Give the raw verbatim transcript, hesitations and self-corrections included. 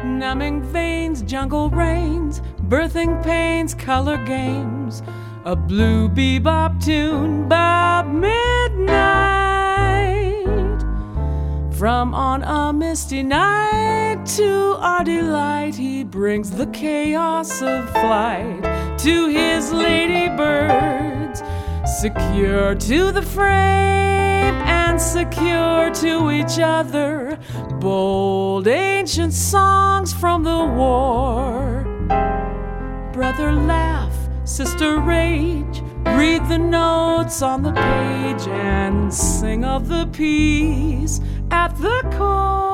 numbing veins, jungle rains, birthing pains, color games, a blue bebop tune by midnight. From on a misty night to our delight, he brings the chaos of flight to his ladybirds, secure to the frame and secure to each other. Bold ancient songs from the war. Brother, laugh, sister, rage, read the notes on the page and sing of the peace at the core.